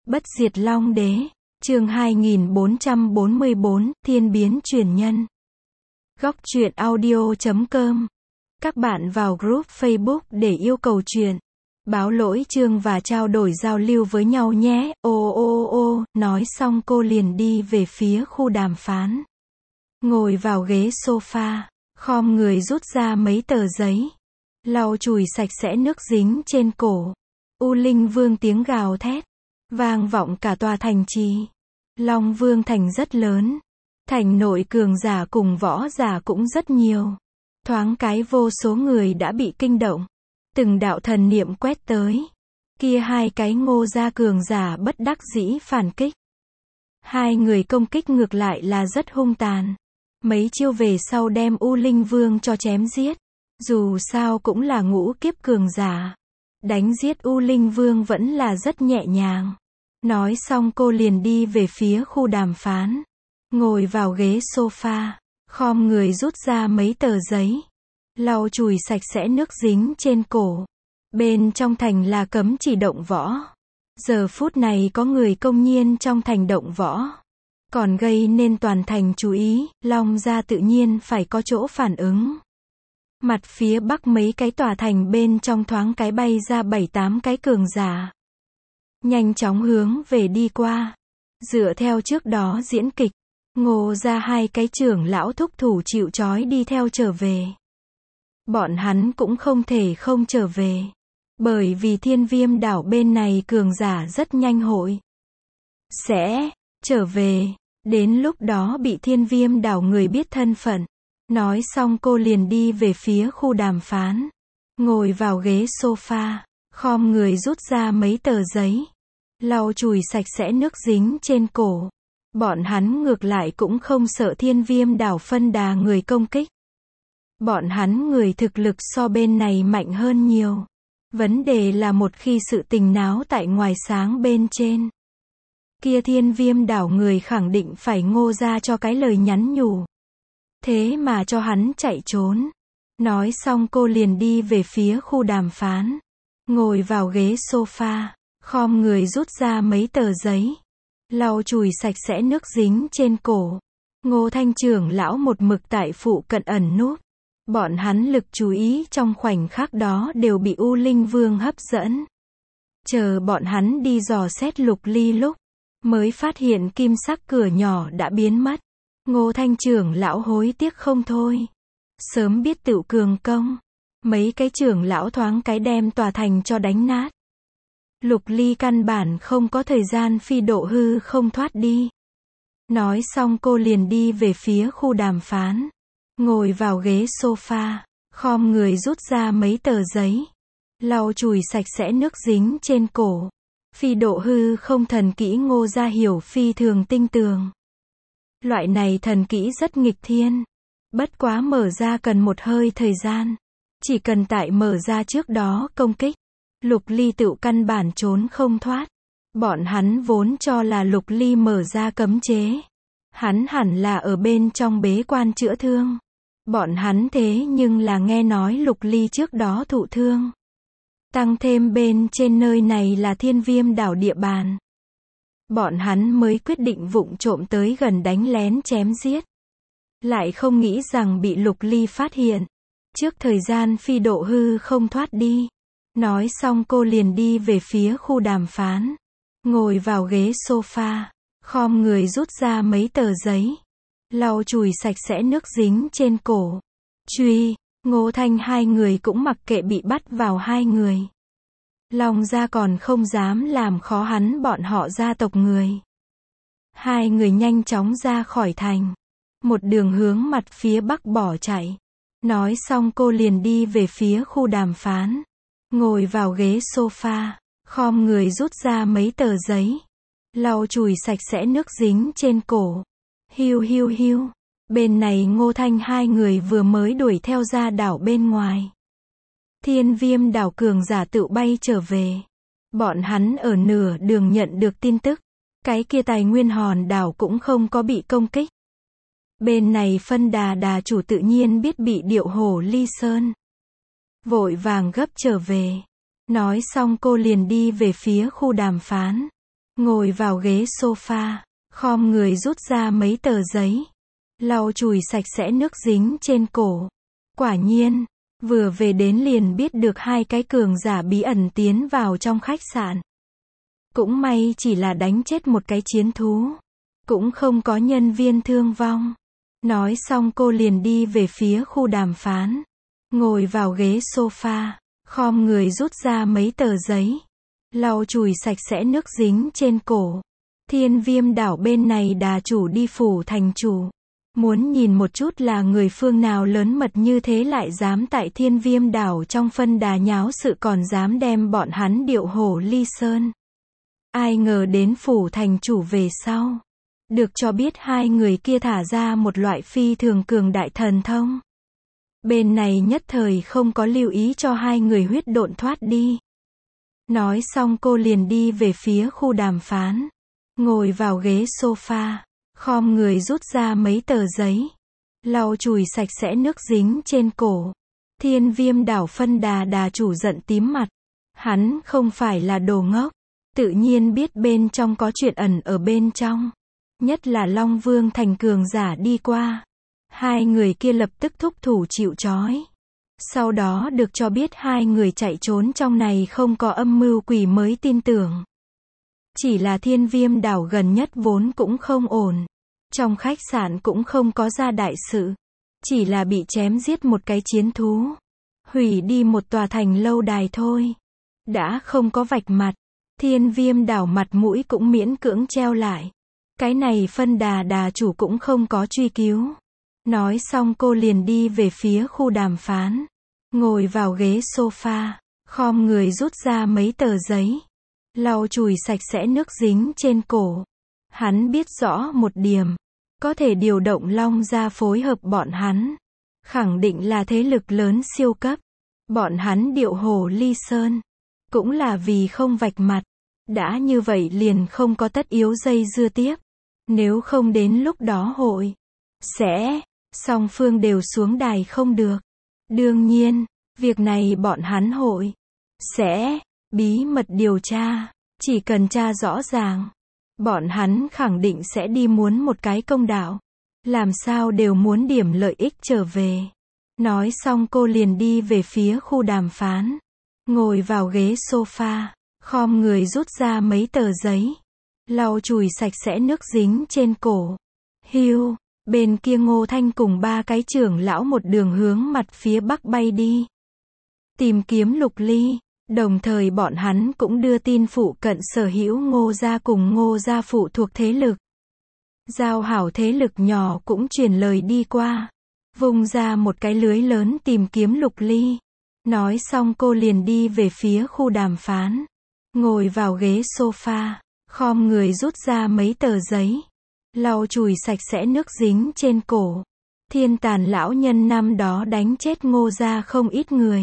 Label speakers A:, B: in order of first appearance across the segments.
A: Bất diệt Long Đế, chương 2444, Thiên biến truyền nhân. Góc truyện audio.com. Các bạn vào group Facebook để yêu cầu truyện, báo lỗi chương và trao đổi giao lưu với nhau nhé. Nói xong cô liền đi về phía khu đàm phán. Ngồi vào ghế sofa, khom người rút ra mấy tờ giấy, lau chùi sạch sẽ nước dính trên cổ. U Linh Vương tiếng gào thét vang vọng cả tòa thành trì. Long Vương thành rất lớn, thành nội cường giả cùng võ giả cũng rất nhiều. Thoáng cái vô số người đã bị kinh động. Từng đạo thần niệm quét tới. Kia hai cái Ngô gia cường giả bất đắc dĩ phản kích. Hai người công kích ngược lại là rất hung tàn. Mấy chiêu về sau đem U Linh Vương cho chém giết. Dù sao cũng là ngũ kiếp cường giả. Đánh giết U Linh Vương vẫn là rất nhẹ nhàng. Nói xong cô liền đi về phía khu đàm phán. Ngồi vào ghế sofa, khom người rút ra mấy tờ giấy, lau chùi sạch sẽ nước dính trên cổ. Bên trong thành là cấm chỉ động võ. Giờ phút này có người công nhiên trong thành động võ, còn gây nên toàn thành chú ý. Long gia tự nhiên phải có chỗ phản ứng. Mặt phía bắc mấy cái tòa thành bên trong thoáng cái bay ra 7-8 cái cường giả. Nhanh chóng hướng về đi qua. Dựa theo trước đó diễn kịch, Ngô gia hai cái trưởng lão thúc thủ chịu trói đi theo trở về. Bọn hắn cũng không thể không trở về. Bởi vì Thiên Viêm đảo bên này cường giả rất nhanh hội sẽ trở về. Đến lúc đó bị Thiên Viêm đảo người biết thân phận. Nói xong cô liền đi về phía khu đàm phán. Ngồi vào ghế sofa, khom người rút ra mấy tờ giấy, lau chùi sạch sẽ nước dính trên cổ. Bọn hắn ngược lại cũng không sợ Thiên Viêm đảo phân đà người công kích. Bọn hắn người thực lực so bên này mạnh hơn nhiều. Vấn đề là một khi sự tình náo tại ngoài sáng bên trên, kia Thiên Viêm đảo người khẳng định phải Ngô gia cho cái lời nhắn nhủ. Thế mà cho hắn chạy trốn. Nói xong cô liền đi về phía khu đàm phán. Ngồi vào ghế sofa, khom người rút ra mấy tờ giấy, lau chùi sạch sẽ nước dính trên cổ. Ngô Thanh trưởng lão một mực tại phụ cận ẩn núp. Bọn hắn lực chú ý trong khoảnh khắc đó đều bị U Linh Vương hấp dẫn. Chờ bọn hắn đi dò xét Lục Ly lúc, mới phát hiện kim sắc cửa nhỏ đã biến mất. Ngô Thanh trưởng lão hối tiếc không thôi. Sớm biết tựu cường công. Mấy cái trưởng lão thoáng cái đem tòa thành cho đánh nát. Lục Ly căn bản không có thời gian phi độ hư không thoát đi. Nói xong cô liền đi về phía khu đàm phán. Ngồi vào ghế sofa, khom người rút ra mấy tờ giấy, lau chùi sạch sẽ nước dính trên cổ. Phi độ hư không thần kỹ Ngô gia hiểu phi thường tinh tường. Loại này thần kỹ rất nghịch thiên. Bất quá mở ra cần một hơi thời gian. Chỉ cần tại mở ra trước đó công kích, Lục Ly tựu căn bản trốn không thoát. Bọn hắn vốn cho là Lục Ly mở ra cấm chế. Hắn hẳn là ở bên trong bế quan chữa thương. Bọn hắn thế nhưng là nghe nói Lục Ly trước đó thụ thương. Tăng thêm bên trên nơi này là Thiên Viêm đảo địa bàn. Bọn hắn mới quyết định vụng trộm tới gần đánh lén chém giết. Lại không nghĩ rằng bị Lục Ly phát hiện. Trước thời gian phi độ hư không thoát đi. Nói xong cô liền đi về phía khu đàm phán. Ngồi vào ghế sofa, khom người rút ra mấy tờ giấy, lau chùi sạch sẽ nước dính trên cổ. Truy, Ngô Thanh hai người cũng mặc kệ bị bắt vào hai người. Long gia còn không dám làm khó hắn bọn họ gia tộc người. Hai người nhanh chóng ra khỏi thành. Một đường hướng mặt phía bắc bỏ chạy. Nói xong cô liền đi về phía khu đàm phán. Ngồi vào ghế sofa, khom người rút ra mấy tờ giấy, lau chùi sạch sẽ nước dính trên cổ. Hiu hiu hiu. Bên này Ngô Thanh hai người vừa mới đuổi theo ra đảo bên ngoài. Thiên Viêm đảo cường giả tự bay trở về. Bọn hắn ở nửa đường nhận được tin tức. Cái kia tài nguyên hòn đảo cũng không có bị công kích. Bên này phân đà chủ tự nhiên biết bị điệu hổ ly sơn. Vội vàng gấp trở về. Nói xong cô liền đi về phía khu đàm phán. ngồi vào ghế sofa, khom người rút ra mấy tờ giấy, lau chùi sạch sẽ nước dính trên cổ. Quả nhiên, vừa về đến liền biết được hai cái cường giả bí ẩn tiến vào trong khách sạn. Cũng may chỉ là đánh chết một cái chiến thú, cũng không có nhân viên thương vong. Nói xong cô liền đi về phía khu đàm phán, ngồi vào ghế sofa, khom người rút ra mấy tờ giấy, lau chùi sạch sẽ nước dính trên cổ. Thiên Viêm đảo bên này đà chủ đi phủ thành chủ, muốn nhìn một chút là người phương nào lớn mật như thế lại dám tại Thiên Viêm đảo trong phân đà nháo sự, còn dám đem bọn hắn điệu hổ ly sơn. Ai ngờ đến phủ thành chủ về sau, được cho biết hai người kia thả ra một loại phi thường cường đại thần thông. Bên này nhất thời không có lưu ý cho hai người huyết độn thoát đi. Nói xong cô liền đi về phía khu đàm phán, ngồi vào ghế sofa, khom người rút ra mấy tờ giấy, lau chùi sạch sẽ nước dính trên cổ. Thiên Viêm đảo phân đà đà chủ giận tím mặt. Hắn không phải là đồ ngốc, tự nhiên biết bên trong có chuyện ẩn ở bên trong. Nhất là Long Vương thành cường giả đi qua, hai người kia lập tức thúc thủ chịu trói. Sau đó được cho biết hai người chạy trốn trong này không có âm mưu quỷ mới tin tưởng. Chỉ là Thiên Viêm đảo gần nhất vốn cũng không ổn. Trong khách sạn cũng không có ra đại sự. Chỉ là bị chém giết một cái chiến thú, hủy đi một tòa thành lâu đài thôi. Đã không có vạch mặt, Thiên Viêm đảo mặt mũi cũng miễn cưỡng treo lại. Cái này phân đà đà chủ cũng không có truy cứu. Nói xong cô liền đi về phía khu đàm phán, ngồi vào ghế sofa, khom người rút ra mấy tờ giấy, lau chùi sạch sẽ nước dính trên cổ. Hắn biết rõ một điểm, có thể điều động Long gia phối hợp bọn hắn, khẳng định là thế lực lớn siêu cấp. Bọn hắn điệu hổ ly sơn, cũng là vì không vạch mặt. Đã như vậy liền không có tất yếu dây dưa tiếp. Nếu không đến lúc đó hội sẽ song phương đều xuống đài không được. Đương nhiên, việc này bọn hắn hội sẽ bí mật điều tra. Chỉ cần tra rõ ràng, bọn hắn khẳng định sẽ đi muốn một cái công đạo. Làm sao đều muốn điểm lợi ích trở về. Nói xong cô liền đi về phía khu đàm phán, ngồi vào ghế sofa, khom người rút ra mấy tờ giấy, lau chùi sạch sẽ nước dính trên cổ. Hiu, bên kia Ngô Thanh cùng ba cái trưởng lão một đường hướng mặt phía bắc bay đi, tìm kiếm Lục Ly. Đồng thời bọn hắn cũng đưa tin phụ cận sở hữu Ngô gia cùng Ngô gia phụ thuộc thế lực. Giao hảo thế lực nhỏ cũng truyền lời đi qua, vùng ra một cái lưới lớn tìm kiếm Lục Ly. Nói xong cô liền đi về phía khu đàm phán, ngồi vào ghế sofa, khom người rút ra mấy tờ giấy, lau chùi sạch sẽ nước dính trên cổ. Thiên Tàn lão nhân năm đó đánh chết Ngô gia không ít người.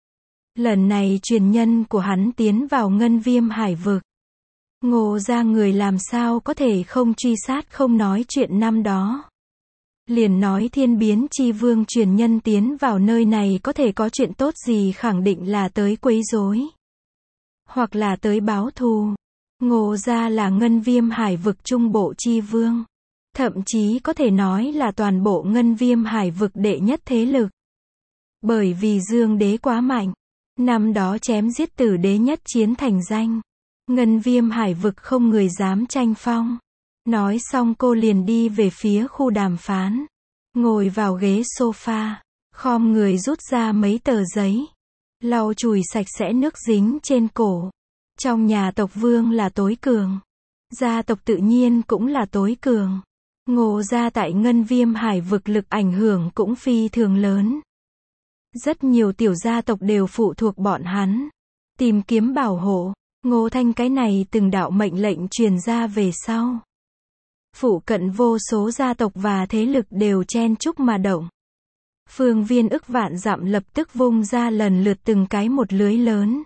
A: Lần này truyền nhân của hắn tiến vào Ngân Viêm hải vực. Ngô gia người làm sao có thể không truy sát không nói chuyện năm đó. Liền nói Thiên Biến Chi Vương truyền nhân tiến vào nơi này có thể có chuyện tốt gì, khẳng định là tới quấy rối, hoặc là tới báo thù. Ngô gia là Ngân Viêm hải vực trung bộ chi vương. Thậm chí có thể nói là toàn bộ Ngân Viêm hải vực đệ nhất thế lực. Bởi vì Dương đế quá mạnh. Năm đó chém giết Tử đế nhất chiến thành danh. Ngân Viêm hải vực không người dám tranh phong. Nói xong cô liền đi về phía khu đàm phán, ngồi vào ghế sofa, khom người rút ra mấy tờ giấy, lau chùi sạch sẽ nước dính trên cổ. Trong nhà tộc Vương là tối cường, gia tộc tự nhiên cũng là tối cường. Ngô gia tại Ngân Viêm hải vực lực ảnh hưởng cũng phi thường lớn. Rất nhiều tiểu gia tộc đều phụ thuộc bọn hắn, tìm kiếm bảo hộ. Ngô Thanh cái này từng đạo mệnh lệnh truyền ra về sau, phụ cận vô số gia tộc và thế lực đều chen chúc mà động. Phương viên ức vạn dặm lập tức vung ra lần lượt từng cái một lưới lớn,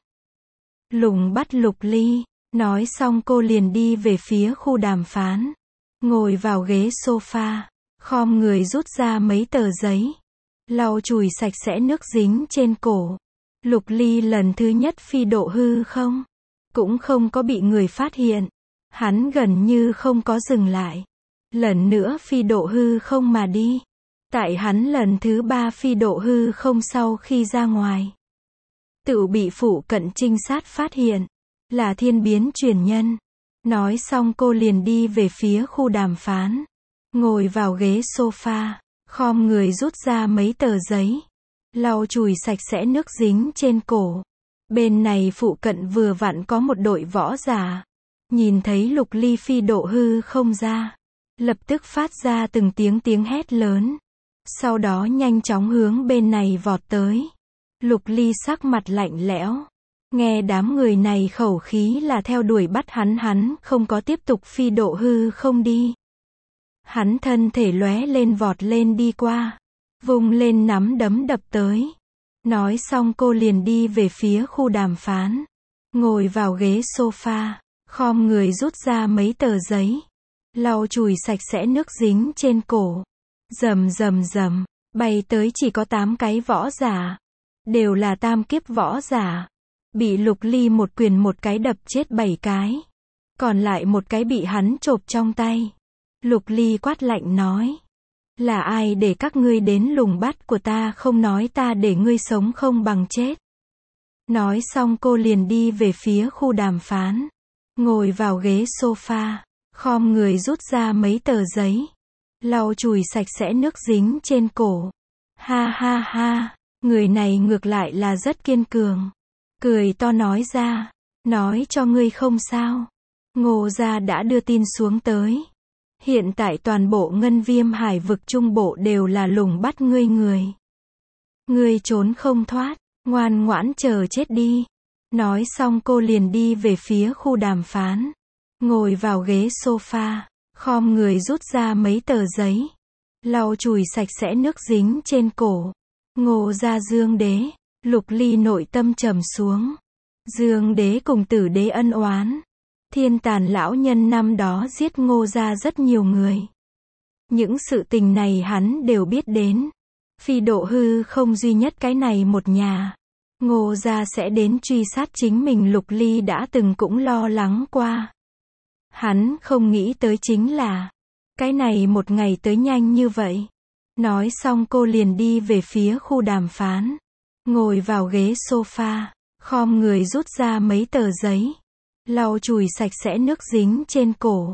A: lùng bắt Lục Ly. Nói xong cô liền đi về phía khu đàm phán, ngồi vào ghế sofa, khom người rút ra mấy tờ giấy, lau chùi sạch sẽ nước dính trên cổ. Lục Ly lần thứ nhất phi độ hư không, cũng không có bị người phát hiện. Hắn gần như không có dừng lại. Lần nữa phi độ hư không mà đi. Tại hắn lần thứ 3 phi độ hư không sau khi ra ngoài, tự bị phụ cận trinh sát phát hiện, là thiên biến truyền nhân. Nói xong cô liền đi về phía khu đàm phán. Ngồi vào ghế sofa, khom người rút ra mấy tờ giấy, lau chùi sạch sẽ nước dính trên cổ. Bên này phụ cận vừa vặn có một đội võ giả. Nhìn thấy Lục Ly phi độ hư không ra, lập tức phát ra từng tiếng hét lớn. Sau đó nhanh chóng hướng bên này vọt tới. Lục Ly sắc mặt lạnh lẽo. Nghe đám người này khẩu khí là theo đuổi bắt hắn không có tiếp tục phi độ hư không đi. Hắn thân thể lóe lên vọt lên đi qua. Vung lên nắm đấm đập tới. Nói xong cô liền đi về phía khu đàm phán. Ngồi vào ghế sofa, khom người rút ra mấy tờ giấy, lau chùi sạch sẽ nước dính trên cổ. Rầm rầm rầm, bay tới chỉ có 8 cái võ giả. Đều là tam kiếp võ giả. Bị Lục Ly một quyền một cái đập chết 7 cái. Còn lại một cái bị hắn chộp trong tay. Lục Ly quát lạnh nói. Là ai để các ngươi đến lùng bắt của ta, không nói ta để ngươi sống không bằng chết. Nói xong cô liền đi về phía khu đàm phán. Ngồi vào ghế sofa, khom người rút ra mấy tờ giấy, lau chùi sạch sẽ nước dính trên cổ. Ha ha ha, người này ngược lại là rất kiên cường. Cười to nói ra, nói cho ngươi không sao. Ngô gia đã đưa tin xuống tới. Hiện tại toàn bộ Ngân Viêm Hải vực Trung Bộ đều là lùng bắt ngươi người. Ngươi trốn không thoát, ngoan ngoãn chờ chết đi. Nói xong cô liền đi về phía khu đàm phán. Ngồi vào ghế sofa, khom người rút ra mấy tờ giấy, lau chùi sạch sẽ nước dính trên cổ. Ngô gia Dương Đế. Lục Ly nội tâm trầm xuống. Dương Đế cùng Tử Đế ân oán. Thiên Tàn lão nhân năm đó giết Ngô gia rất nhiều người. Những sự tình này hắn đều biết đến. Phi độ hư không duy nhất cái này một nhà. Ngô gia sẽ đến truy sát chính mình, Lục Ly đã từng cũng lo lắng qua. Hắn không nghĩ tới chính là, cái này một ngày tới nhanh như vậy. Nói xong cô liền đi về phía khu đàm phán. Ngồi vào ghế sofa, khom người rút ra mấy tờ giấy, lau chùi sạch sẽ nước dính trên cổ.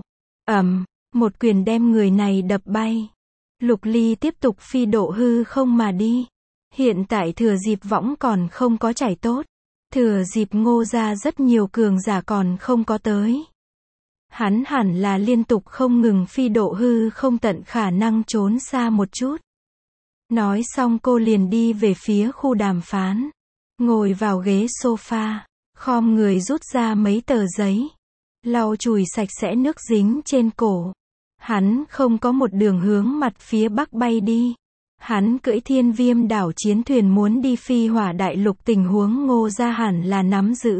A: Một quyền đem người này đập bay. Lục Ly tiếp tục phi độ hư không mà đi. Hiện tại thừa dịp võng còn không có chảy tốt. Thừa dịp Ngô gia rất nhiều cường giả còn không có tới. Hắn hẳn là liên tục không ngừng phi độ hư không, tận khả năng trốn xa một chút. Nói xong cô liền đi về phía khu đàm phán. Ngồi vào ghế sofa, khom người rút ra mấy tờ giấy, lau chùi sạch sẽ nước dính trên cổ. Hắn không có một đường hướng mặt phía bắc bay đi. Hắn cưỡi Thiên Viêm đảo chiến thuyền muốn đi Phi Hỏa đại lục, tình huống Ngô gia hẳn là nắm giữ.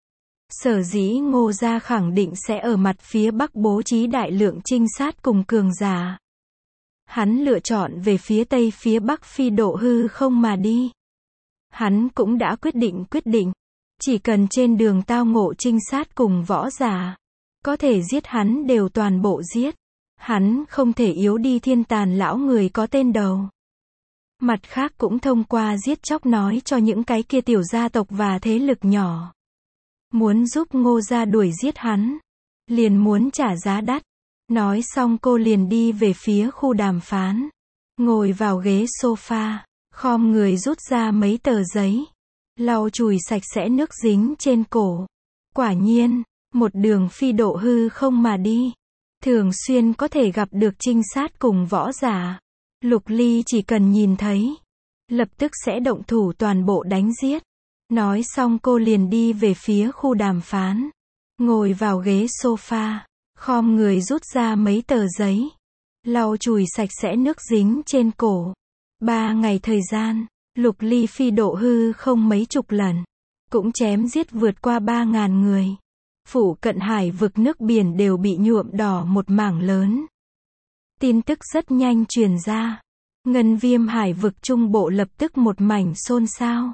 A: Sở dĩ Ngô gia khẳng định sẽ ở mặt phía bắc bố trí đại lượng trinh sát cùng cường giả. Hắn lựa chọn về phía tây phía bắc phi độ hư không mà đi. Hắn cũng đã quyết định. Chỉ cần trên đường tao ngộ trinh sát cùng võ giả, có thể giết hắn đều toàn bộ giết. Hắn không thể yếu đi Thiên Tàn lão người có tên đầu. Mặt khác cũng thông qua giết chóc nói cho những cái kia tiểu gia tộc và thế lực nhỏ. Muốn giúp Ngô gia đuổi giết hắn, liền muốn trả giá đắt. Nói xong cô liền đi về phía khu đàm phán. Ngồi vào ghế sofa, khom người rút ra mấy tờ giấy, lau chùi sạch sẽ nước dính trên cổ. Quả nhiên, một đường phi độ hư không mà đi. Thường xuyên có thể gặp được trinh sát cùng võ giả. Lục Ly chỉ cần nhìn thấy, lập tức sẽ động thủ toàn bộ đánh giết. Nói xong cô liền đi về phía khu đàm phán. Ngồi vào ghế sofa, khom người rút ra mấy tờ giấy, lau chùi sạch sẽ nước dính trên cổ. 3 ngày thời gian, Lục Ly phi độ hư không mấy chục lần, cũng chém giết vượt qua 3.000 người. Phụ cận hải vực nước biển đều bị nhuộm đỏ một mảng lớn. Tin tức rất nhanh truyền ra. Ngân Viêm Hải vực Trung Bộ lập tức một mảnh xôn xao.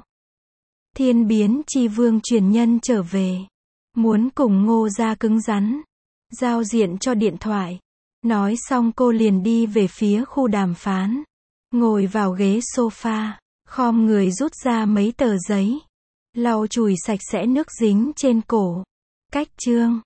A: Thiên biến chi vương truyền nhân trở về, muốn cùng Ngô gia cứng rắn. giao diện cho điện thoại. Nói xong cô liền đi về phía khu đàm phán. Ngồi vào ghế sofa, khom người rút ra mấy tờ giấy. Lau chùi sạch sẽ nước dính trên cổ. Cách chương